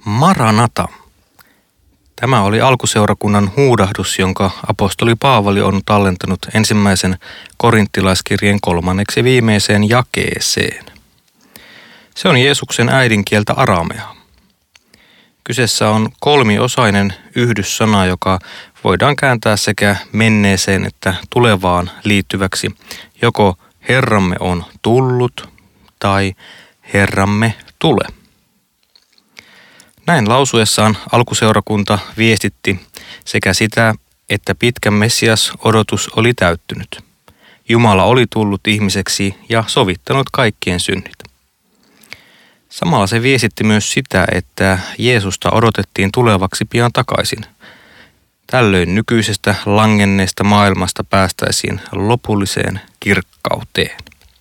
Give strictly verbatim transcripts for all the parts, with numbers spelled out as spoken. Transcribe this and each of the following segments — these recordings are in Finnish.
Maranata. Tämä oli alkuseurakunnan huudahdus, jonka apostoli Paavali on tallentanut ensimmäisen korinttilaiskirjeen kolmanneksi viimeiseen jakeeseen. Se on Jeesuksen äidinkieltä arameaa. Kyseessä on kolmiosainen yhdyssana, joka voidaan kääntää sekä menneeseen että tulevaan liittyväksi. Joko Herramme on tullut tai Herramme tule. Näin lausuessaan alkuseurakunta viestitti sekä sitä, että pitkä Messias-odotus oli täyttynyt. Jumala oli tullut ihmiseksi ja sovittanut kaikkien synnit. Samalla se viestitti myös sitä, että Jeesusta odotettiin tulevaksi pian takaisin. Tällöin nykyisestä langenneesta maailmasta päästäisiin lopulliseen kirkkauteen.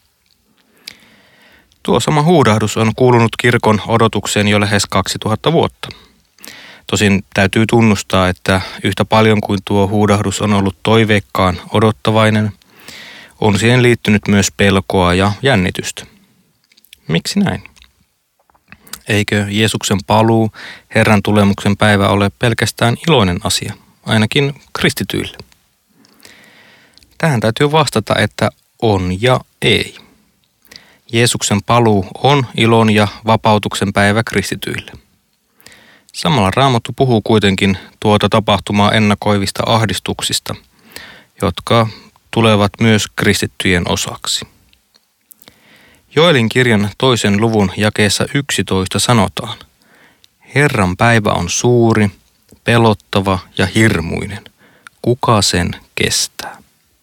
Tuo sama huudahdus on kuulunut kirkon odotukseen jo lähes kaksituhatta vuotta. Tosin täytyy tunnustaa, että yhtä paljon kuin tuo huudahdus on ollut toiveikkaan odottavainen, on siihen liittynyt myös pelkoa ja jännitystä. Miksi näin? Eikö Jeesuksen paluu, Herran tulemuksen päivä ole pelkästään iloinen asia, ainakin kristityille? Tähän täytyy vastata, että on ja ei. Jeesuksen paluu on ilon ja vapautuksen päivä kristityille. Samalla Raamattu puhuu kuitenkin tuota tapahtumaa ennakoivista ahdistuksista, jotka tulevat myös kristittyjen osaksi. Joelin kirjan toisen luvun jakeessa yksitoista sanotaan: Herran päivä on suuri, pelottava ja hirmuinen. Kuka sen kestää?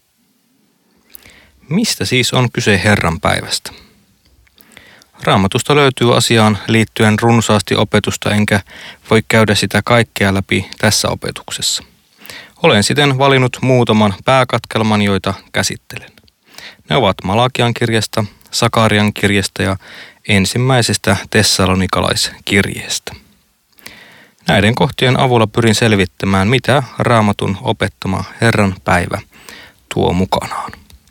Mistä siis on kyse Herran päivästä? Raamatusta löytyy asiaan liittyen runsaasti opetusta, enkä voi käydä sitä kaikkea läpi tässä opetuksessa. Olen siten valinnut muutaman pääkatkelman, joita käsittelen. Ne ovat Malakian kirjasta, Sakarian kirjasta ja ensimmäisestä tessalonikalaiskirjeestä. Näiden kohtien avulla pyrin selvittämään, mitä Raamatun opettama Herran päivä tuo mukanaan.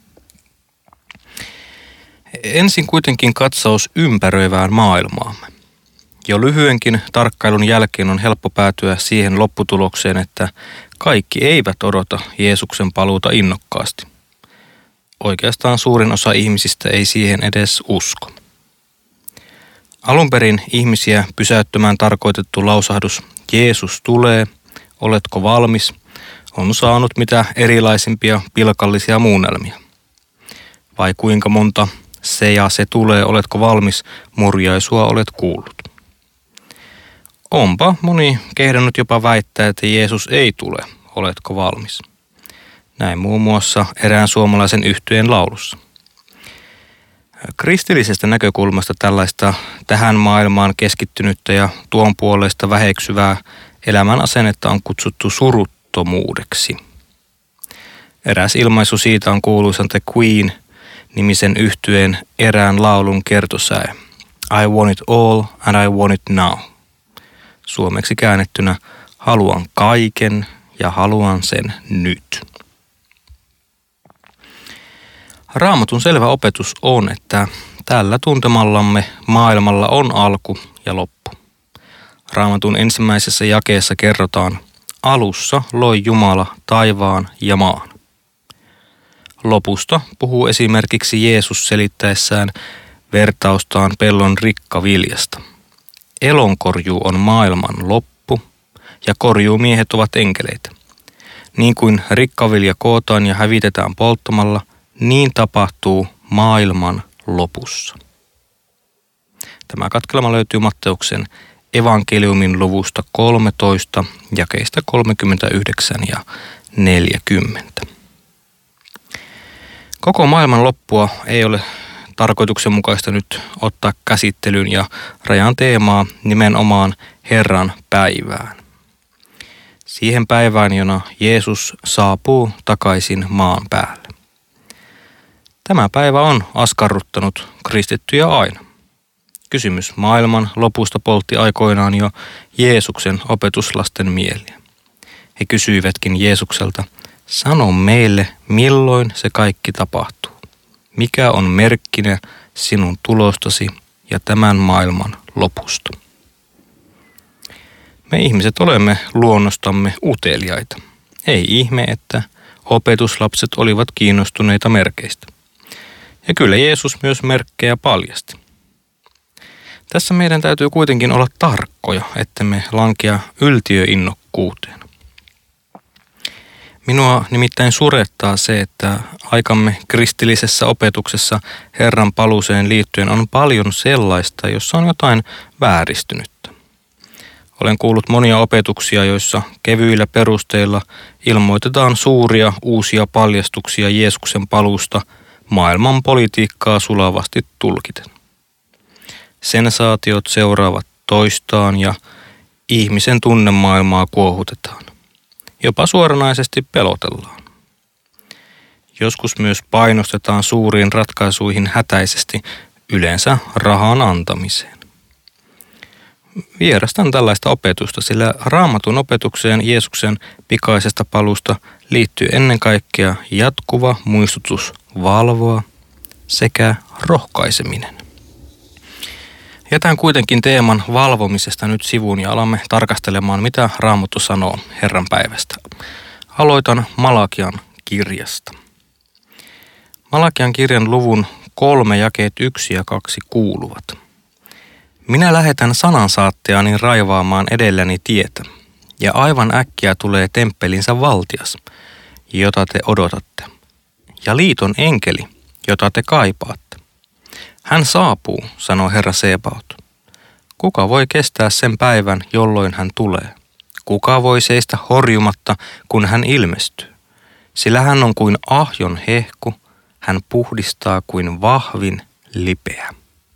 Ensin kuitenkin katsaus ympäröivään maailmaamme. Jo lyhyenkin tarkkailun jälkeen on helppo päätyä siihen lopputulokseen, että kaikki eivät odota Jeesuksen paluuta innokkaasti. Oikeastaan suurin osa ihmisistä ei siihen edes usko. Alun perin ihmisiä pysäyttämään tarkoitettu lausahdus Jeesus tulee, oletko valmis, on saanut mitä erilaisimpia pilkallisia muunnelmia. Vai kuinka monta se ja se tulee, oletko valmis, murjaisua olet kuullut. Onpa moni kehdannut jopa väittää, että Jeesus ei tule, oletko valmis. Näin muun muassa erään suomalaisen yhtyeen laulussa. Kristillisestä näkökulmasta tällaista tähän maailmaan keskittynyttä ja tuon puolesta väheksyvää elämän asennetta on kutsuttu suruttomuudeksi. Eräs ilmaisu siitä on kuuluisan The Queen-nimisen yhtyeen erään laulun kertosäe. I want it all and I want it now. Suomeksi käännettynä haluan kaiken ja haluan sen nyt. Raamatun selvä opetus on, että tällä tuntemallamme maailmalla on alku ja loppu. Raamatun ensimmäisessä jakeessa kerrotaan, alussa loi Jumala taivaan ja maan. Lopusta puhuu esimerkiksi Jeesus selittäessään vertaustaan pellon rikkaviljasta. Elonkorjuu on maailman loppu ja korjuumiehet ovat enkeleitä. Niin kuin rikkavilja kootaan ja hävitetään polttamalla, niin tapahtuu maailman lopussa. Tämä katkelma löytyy Matteuksen evankeliumin luvusta kolmetoista, jakeista kolmekymmentäyhdeksän ja neljäkymmentä. Koko maailman loppua ei ole tarkoituksenmukaista nyt ottaa käsittelyyn ja rajan teemaa nimenomaan Herran päivään. Siihen päivään, jona Jeesus saapuu takaisin maan päälle. Tämä päivä on askarruttanut kristittyjä aina. Kysymys maailman lopusta poltti aikoinaan jo Jeesuksen opetuslasten mieliä. He kysyivätkin Jeesukselta, sano meille, milloin se kaikki tapahtuu. Mikä on merkkinä sinun tulostasi ja tämän maailman lopusta? Me ihmiset olemme luonnostamme uteliaita. Ei ihme, että opetuslapset olivat kiinnostuneita merkeistä. Ja kyllä Jeesus myös merkkejä paljasti. Tässä meidän täytyy kuitenkin olla tarkkoja, ettemme lankea yltiöinnokkuuteen. Minua nimittäin surettaa se, että aikamme kristillisessä opetuksessa Herran paluuseen liittyen on paljon sellaista, jossa on jotain vääristynyttä. Olen kuullut monia opetuksia, joissa kevyillä perusteilla ilmoitetaan suuria uusia paljastuksia Jeesuksen paluusta maailman politiikkaa sulavasti tulkiten. Sensaatiot seuraavat toistaan ja ihmisen tunnemaailmaa kuohutetaan. Jopa suoranaisesti pelotellaan. Joskus myös painostetaan suuriin ratkaisuihin hätäisesti, yleensä rahan antamiseen. Vierastan tällaista opetusta, sillä Raamatun opetukseen Jeesuksen pikaisesta paluusta liittyy ennen kaikkea jatkuva muistutus valvoa sekä rohkaiseminen. Jätän kuitenkin teeman valvomisesta nyt sivuun ja alamme tarkastelemaan, mitä Raamattu sanoo Herran päivästä. Aloitan Malakian kirjasta. Malakian kirjan luvun kolme jakeet yksi ja kaksi kuuluvat. Minä lähetän sanansaattajani raivaamaan edelläni tietä, ja aivan äkkiä tulee temppelinsä valtias, jota te odotatte, ja liiton enkeli, jota te kaipaatte. Hän saapuu, sanoo Herra Sebaot. Kuka voi kestää sen päivän, jolloin hän tulee? Kuka voi seistä horjumatta, kun hän ilmestyy? Sillä hän on kuin ahjon hehku, hän puhdistaa kuin vahvin lipeä.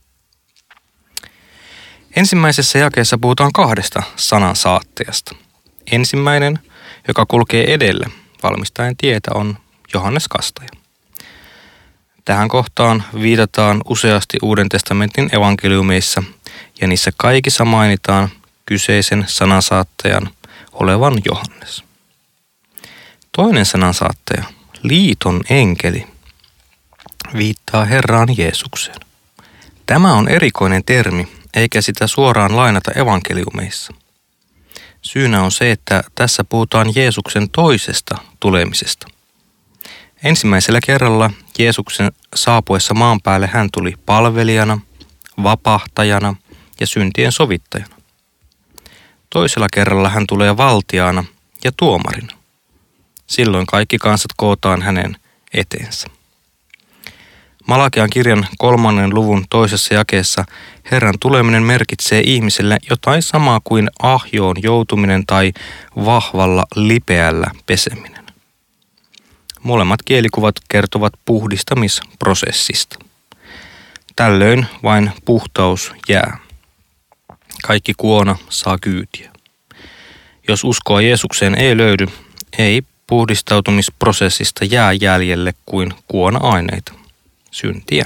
Ensimmäisessä jakeessa puhutaan kahdesta sanan saattajasta. Ensimmäinen, joka kulkee edellä valmistaen tietä, on Johannes Kastaja. Tähän kohtaan viitataan useasti Uuden testamentin evankeliumeissa, ja niissä kaikissa mainitaan kyseisen sanansaattajan olevan Johannes. Toinen sanansaattaja, liiton enkeli, viittaa Herraan Jeesukseen. Tämä on erikoinen termi, eikä sitä suoraan lainata evankeliumeissa. Syynä on se, että tässä puhutaan Jeesuksen toisesta tulemisesta. Ensimmäisellä kerralla Jeesuksen saapuessa maan päälle hän tuli palvelijana, vapahtajana ja syntien sovittajana. Toisella kerralla hän tulee valtiaana ja tuomarina. Silloin kaikki kansat kootaan hänen eteensä. Malakian kirjan kolmannen luvun toisessa jakeessa Herran tuleminen merkitsee ihmiselle jotain samaa kuin ahjoon joutuminen tai vahvalla lipeällä peseminen. Molemmat kielikuvat kertovat puhdistamisprosessista. Tällöin vain puhtaus jää. Kaikki kuona saa kyytiä. Jos uskoa Jeesukseen ei löydy, ei puhdistautumisprosessista jää jäljelle kuin kuona-aineita, syntiä.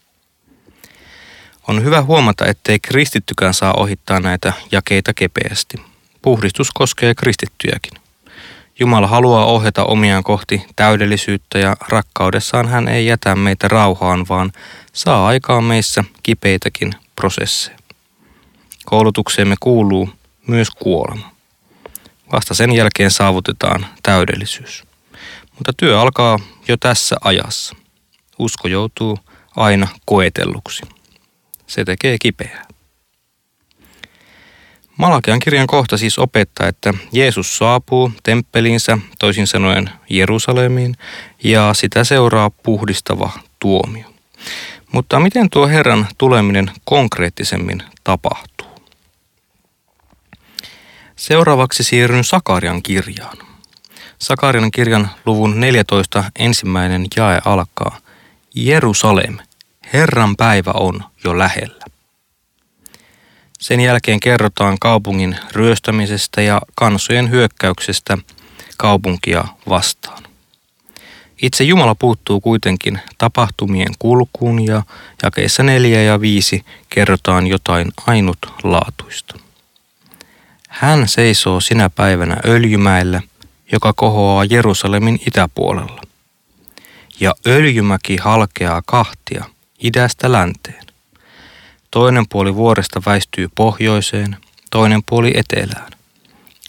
On hyvä huomata, ettei kristittykään saa ohittaa näitä jakeita kepeästi. Puhdistus koskee kristittyjäkin. Jumala haluaa ohjata omiaan kohti täydellisyyttä ja rakkaudessaan hän ei jätä meitä rauhaan, vaan saa aikaan meissä kipeitäkin prosesseja. Koulutukseemme kuuluu myös kuolema. Vasta sen jälkeen saavutetaan täydellisyys. Mutta työ alkaa jo tässä ajassa. Usko joutuu aina koetelluksi. Se tekee kipeää. Malakian kirjan kohta siis opettaa, että Jeesus saapuu temppeliinsä, toisin sanoen Jerusalemiin, ja sitä seuraa puhdistava tuomio. Mutta miten tuo Herran tuleminen konkreettisemmin tapahtuu? Seuraavaksi siirryn Sakarian kirjaan. Sakarian kirjan luvun neljätoista ensimmäinen jae alkaa. Jerusalem, Herran päivä on jo lähellä. Sen jälkeen kerrotaan kaupungin ryöstämisestä ja kansojen hyökkäyksestä kaupunkia vastaan. Itse Jumala puuttuu kuitenkin tapahtumien kulkuun ja jakeissa neljä ja viisi kerrotaan jotain ainutlaatuista. Hän seisoo sinä päivänä Öljymäellä, joka kohoaa Jerusalemin itäpuolella. Ja Öljymäki halkeaa kahtia idästä länteen. Toinen puoli vuoresta väistyy pohjoiseen, toinen puoli etelään.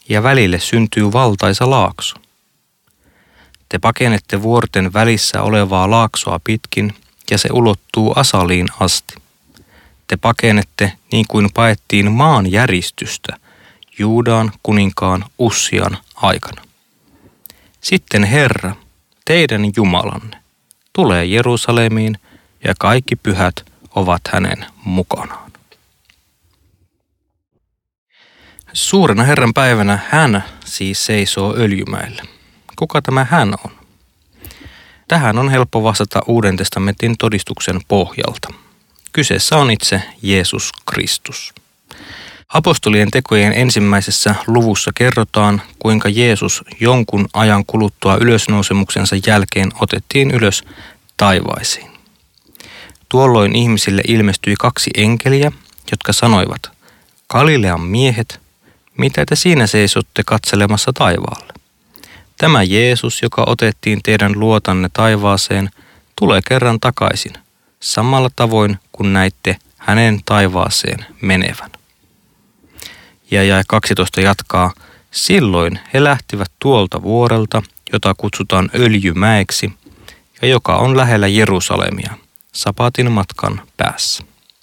ja välille syntyy valtaisa laakso. Te pakenette vuorten välissä olevaa laaksoa pitkin, ja se ulottuu Asaliin asti. Te pakenette niin kuin paettiin maan järistystä Juudan kuninkaan Ussian aikana. Sitten Herra, teidän Jumalanne, tulee Jerusalemiin ja kaikki pyhät ovat hänen mukanaan. Suurena Herran päivänä hän siis seisoo Öljymäellä. Kuka tämä hän on? Tähän on helppo vastata Uuden testamentin todistuksen pohjalta. Kyseessä on itse Jeesus Kristus. Apostolien tekojen ensimmäisessä luvussa kerrotaan, kuinka Jeesus jonkun ajan kuluttua ylösnousemuksensa jälkeen otettiin ylös taivaisiin. Tuolloin ihmisille ilmestyi kaksi enkeliä, jotka sanoivat, Galilean miehet, mitä te siinä seisotte katselemassa taivaalle? Tämä Jeesus, joka otettiin teidän luotanne taivaaseen, tulee kerran takaisin, samalla tavoin kuin näitte hänen taivaaseen menevän. Ja jae kaksitoista jatkaa, silloin he lähtivät tuolta vuorelta, jota kutsutaan Öljymäeksi, ja joka on lähellä Jerusalemia, sapatin matkan päässä.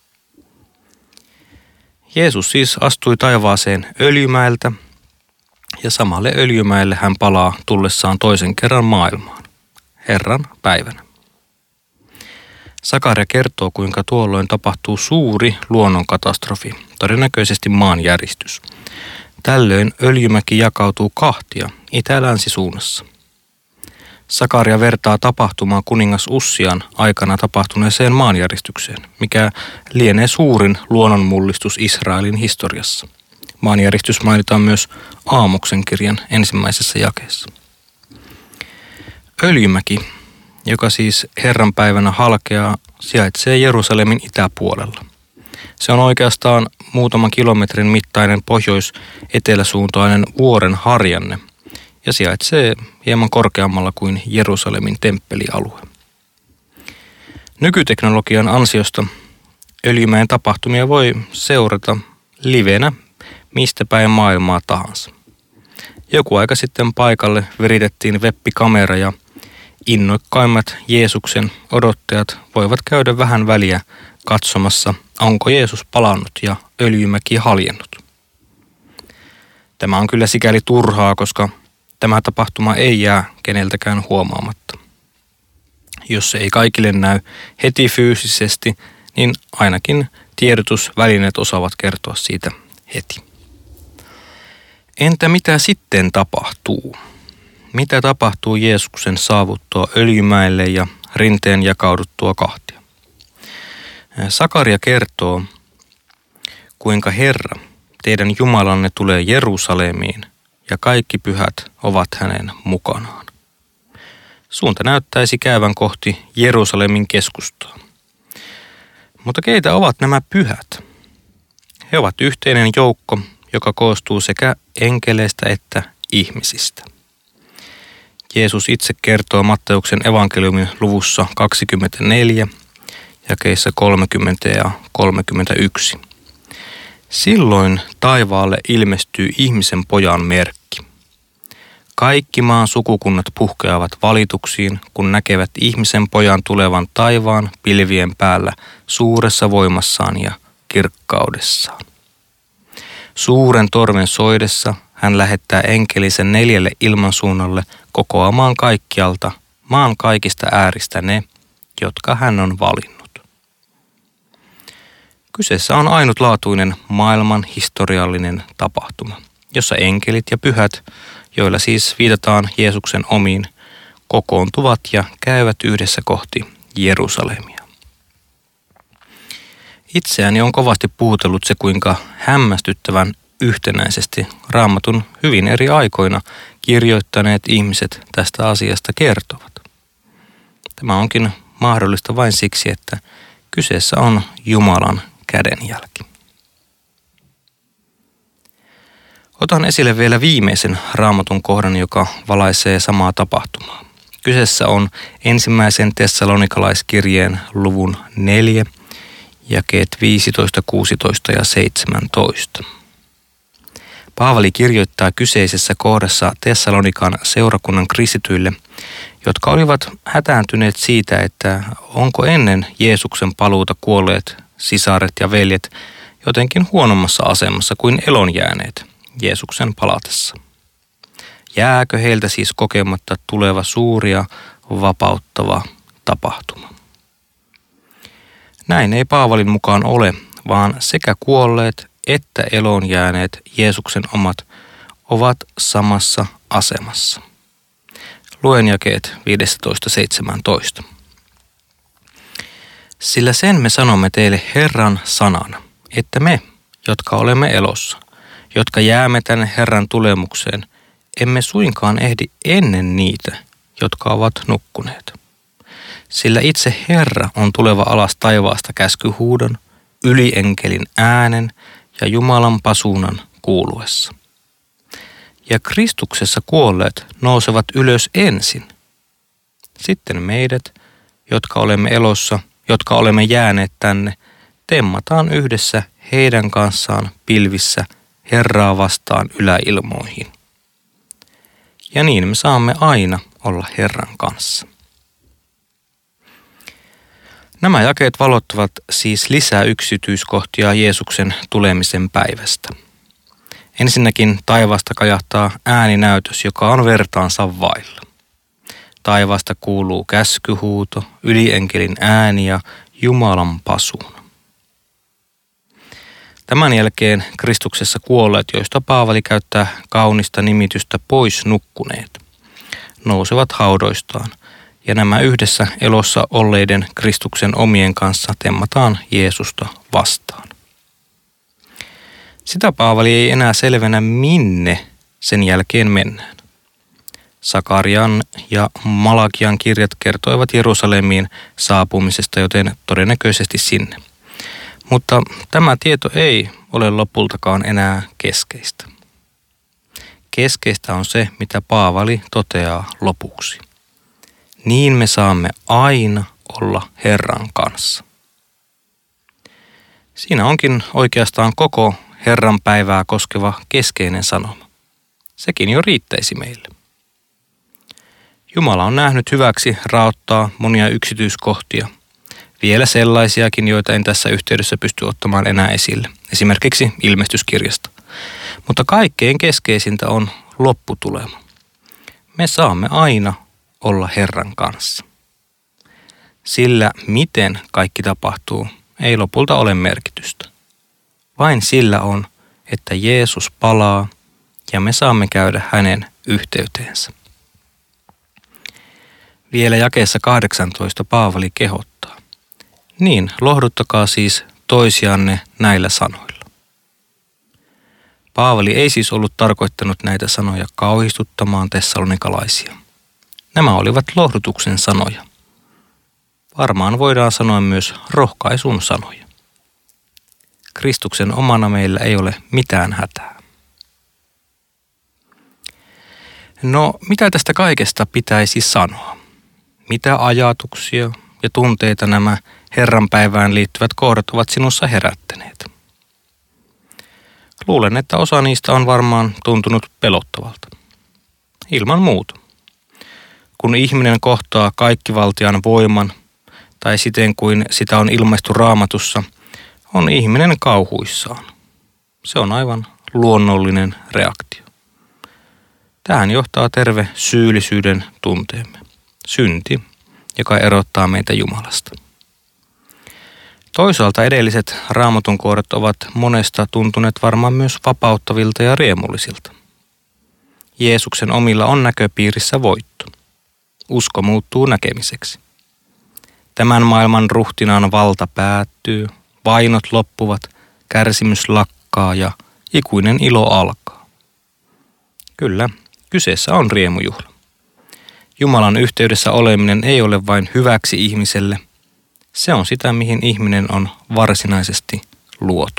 Jeesus siis astui taivaaseen Öljymäeltä, ja samalle Öljymäelle hän palaa tullessaan toisen kerran maailmaan, Herran päivänä. Sakaria kertoo, kuinka tuolloin tapahtuu suuri luonnonkatastrofi, todennäköisesti maanjäristys. Tällöin Öljymäki jakautuu kahtia itä-länsisuunnassa. Sakaria vertaa tapahtumaa kuningas Ussian aikana tapahtuneeseen maanjäristykseen, mikä lienee suurin luonnonmullistus Israelin historiassa. Maanjäristys mainitaan myös Aamoksen kirjan ensimmäisessä jakeessa. Öljymäki, joka siis Herran päivänä halkeaa, sijaitsee Jerusalemin itäpuolella. Se on oikeastaan muutaman kilometrin mittainen pohjois-eteläsuuntainen vuoren harjanne ja sijaitsee hieman korkeammalla kuin Jerusalemin temppelialue. Nykyteknologian ansiosta Öljymäen tapahtumia voi seurata livenä mistä päin maailmaa tahansa. Joku aika sitten paikalle viritettiin webbikamera ja innoikkaimmat Jeesuksen odottajat voivat käydä vähän väliä katsomassa, onko Jeesus palannut ja Öljymäki haljennut. Tämä on kyllä sikäli turhaa, koska tämä tapahtuma ei jää keneltäkään huomaamatta. Jos se ei kaikille näy heti fyysisesti, niin ainakin tiedotusvälineet osaavat kertoa siitä heti. Entä mitä sitten tapahtuu? Mitä tapahtuu Jeesuksen saavuttua Öljymäelle ja rinteen jakauduttua kahtia? Sakaria kertoo, kuinka Herra, teidän Jumalanne, tulee Jerusalemiin ja kaikki pyhät ovat hänen mukanaan. Suunta näyttäisi käyvän kohti Jerusalemin keskustaa. Mutta keitä ovat nämä pyhät? He ovat yhteinen joukko, joka koostuu sekä enkeleistä että ihmisistä. Jeesus itse kertoo Matteuksen evankeliumin luvussa kaksikymmentäneljä, jakeissa kolmekymmentä ja kolmekymmentäyksi. Silloin taivaalle ilmestyy ihmisen pojan merkki. Kaikki maan sukukunnat puhkeavat valituksiin, kun näkevät ihmisen pojan tulevan taivaan pilvien päällä suuressa voimassaan ja kirkkaudessaan. Suuren torven soidessa hän lähettää enkelisen neljälle ilmansuunnalle kokoamaan kaikkialta maan kaikista ääristä ne, jotka hän on valinnut. Kyseessä on ainutlaatuinen maailman historiallinen tapahtuma, jossa enkelit ja pyhät, joilla siis viitataan Jeesuksen omiin, kokoontuvat ja käyvät yhdessä kohti Jerusalemia. Itseäni on kovasti puhutellut se, kuinka hämmästyttävän yhtenäisesti Raamatun hyvin eri aikoina kirjoittaneet ihmiset tästä asiasta kertovat. Tämä onkin mahdollista vain siksi, että kyseessä on Jumalan kädenjälki. Otan esille vielä viimeisen Raamatun kohdan, joka valaisee samaa tapahtumaa. Kyseessä on ensimmäisen tessalonikalaiskirjeen luvun neljä, jakeet viisitoista, kuusitoista ja seitsemäntoista. Paavali kirjoittaa kyseisessä kohdassa Tessalonikan seurakunnan kristityille, jotka olivat hätääntyneet siitä, että onko ennen Jeesuksen paluuta kuolleet sisaret ja veljet jotenkin huonommassa asemassa kuin elonjääneet Jeesuksen palatessa. Jääkö heiltä siis kokematta tuleva suuri ja vapauttava tapahtuma? Näin ei Paavalin mukaan ole, vaan sekä kuolleet että eloon jääneet Jeesuksen omat ovat samassa asemassa. Luen jakeet viisitoista seitsemäntoista. Sillä sen me sanomme teille Herran sanana, että me, jotka olemme elossa, jotka jäämme tänne Herran tulemukseen, emme suinkaan ehdi ennen niitä, jotka ovat nukkuneet. Sillä itse Herra on tuleva alas taivaasta käskyhuudon, ylienkelin äänen ja Jumalan pasuunan kuuluessa. Ja Kristuksessa kuolleet nousevat ylös ensin. Sitten meidät, jotka olemme elossa, jotka olemme jääneet tänne, temmataan yhdessä heidän kanssaan pilvissä Herraa vastaan yläilmoihin. Ja niin me saamme aina olla Herran kanssa. Nämä jakeet valottavat siis lisää yksityiskohtia Jeesuksen tulemisen päivästä. Ensinnäkin taivaasta kajahtaa ääninäytös, joka on vertaansa vailla. Taivaasta kuuluu käskyhuuto, ylienkelin ääni ja Jumalan pasuuna. Tämän jälkeen Kristuksessa kuolleet, joista Paavali käyttää kaunista nimitystä pois nukkuneet, nousevat haudoistaan, ja nämä yhdessä elossa olleiden Kristuksen omien kanssa temmataan Jeesusta vastaan. Sitä Paavali ei enää selvennä, minne sen jälkeen mennään. Sakarian ja Malakian kirjat kertoivat Jerusalemiin saapumisesta, joten todennäköisesti sinne. Mutta tämä tieto ei ole lopultakaan enää keskeistä. Keskeistä on se, mitä Paavali toteaa lopuksi. Niin me saamme aina olla Herran kanssa. Siinä onkin oikeastaan koko Herran päivää koskeva keskeinen sanoma. Sekin jo riittäisi meille. Jumala on nähnyt hyväksi raottaa monia yksityiskohtia, vielä sellaisiakin, joita en tässä yhteydessä pysty ottamaan enää esille, esimerkiksi ilmestyskirjasta. Mutta kaikkein keskeisintä on lopputulema. Me saamme aina olla Herran kanssa. Sillä miten kaikki tapahtuu, ei lopulta ole merkitystä. Vain sillä on, että Jeesus palaa ja me saamme käydä hänen yhteyteensä. Vielä jakeessa kahdeksantoista Paavali kehottaa. Niin, lohduttakaa siis toisianne näillä sanoilla. Paavali ei siis ollut tarkoittanut näitä sanoja kauhistuttamaan tessalonikalaisia. Nämä olivat lohdutuksen sanoja. Varmaan voidaan sanoa myös rohkaisun sanoja. Kristuksen omana meillä ei ole mitään hätää. No, mitä tästä kaikesta pitäisi sanoa? Mitä ajatuksia ja tunteita nämä Herran päivään liittyvät kohdat ovat sinussa herättäneet? Luulen, että osa niistä on varmaan tuntunut pelottavalta. Ilman muuta. Kun ihminen kohtaa kaikkivaltiaan voiman, tai siten kuin sitä on ilmaistu Raamatussa, on ihminen kauhuissaan. Se on aivan luonnollinen reaktio. Tähän johtaa terve syyllisyyden tunteemme. Synti, joka erottaa meitä Jumalasta. Toisaalta edelliset Raamatun kohdat ovat monesta tuntuneet varmaan myös vapauttavilta ja riemullisilta. Jeesuksen omilla on näköpiirissä voitto. Usko muuttuu näkemiseksi. Tämän maailman ruhtinaan valta päättyy, vainot loppuvat, kärsimys lakkaa ja ikuinen ilo alkaa. Kyllä, kyseessä on riemujuhla. Jumalan yhteydessä oleminen ei ole vain hyväksi ihmiselle. Se on sitä, mihin ihminen on varsinaisesti luotu.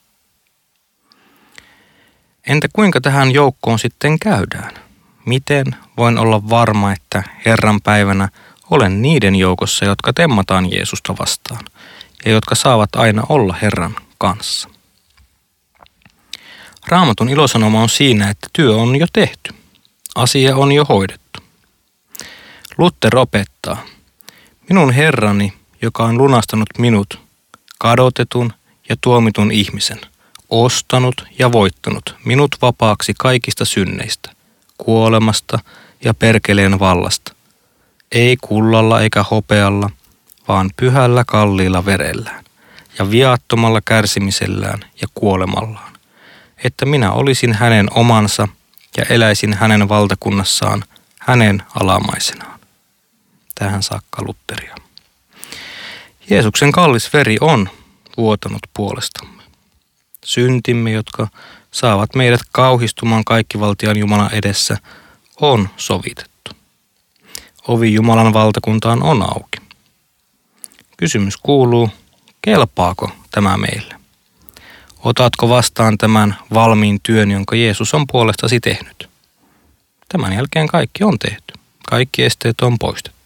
Entä kuinka tähän joukkoon sitten käydään? Miten voin olla varma, että Herran päivänä olen niiden joukossa, jotka temmataan Jeesusta vastaan ja jotka saavat aina olla Herran kanssa? Raamatun ilosanoma on siinä, että työ on jo tehty. Asia on jo hoidettu. Luther opettaa, minun Herrani, joka on lunastanut minut, kadotetun ja tuomitun ihmisen, ostanut ja voittanut minut vapaaksi kaikista synneistä, kuolemasta ja perkeleen vallasta, ei kullalla eikä hopealla, vaan pyhällä kalliilla verellään ja viattomalla kärsimisellään ja kuolemallaan, että minä olisin hänen omansa ja eläisin hänen valtakunnassaan hänen alamaisenaan. Tähän saakka Lutheria. Jeesuksen kallis veri on vuotanut puolestamme. Syntimme, jotka saavat meidät kauhistumaan kaikkivaltiaan Jumalan edessä, on sovitettu. Ovi Jumalan valtakuntaan on auki. Kysymys kuuluu, kelpaako tämä meille? Otatko vastaan tämän valmiin työn, jonka Jeesus on puolestasi tehnyt? Tämän jälkeen kaikki on tehty. Kaikki esteet on poistettu.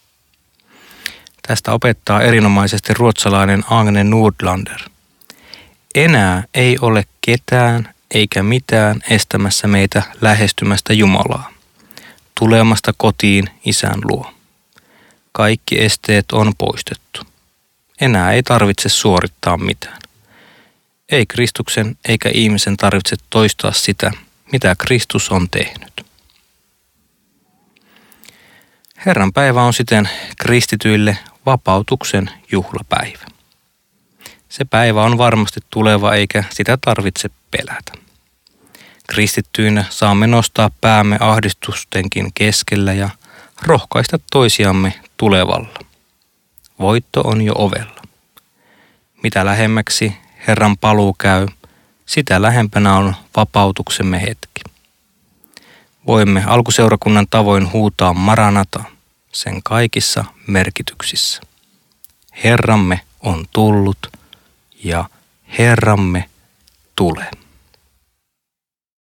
Tästä opettaa erinomaisesti ruotsalainen Agne Nordlander. Enää ei ole ketään eikä mitään estämässä meitä lähestymästä Jumalaa, tulemasta kotiin Isän luo. Kaikki esteet on poistettu. Enää ei tarvitse suorittaa mitään. Ei Kristuksen eikä ihmisen tarvitse toistaa sitä, mitä Kristus on tehnyt. Herran päivä on siten kristityille vapautuksen juhlapäivä. Se päivä on varmasti tuleva eikä sitä tarvitse pelätä. Kristittyinä saamme nostaa päämme ahdistustenkin keskellä ja rohkaista toisiamme tulevalla. Voitto on jo ovella. Mitä lähemmäksi Herran paluu käy, sitä lähempänä on vapautuksemme hetki. Voimme alkuseurakunnan tavoin huutaa Maranata sen kaikissa merkityksissä. Herramme on tullut ja Herramme tulee.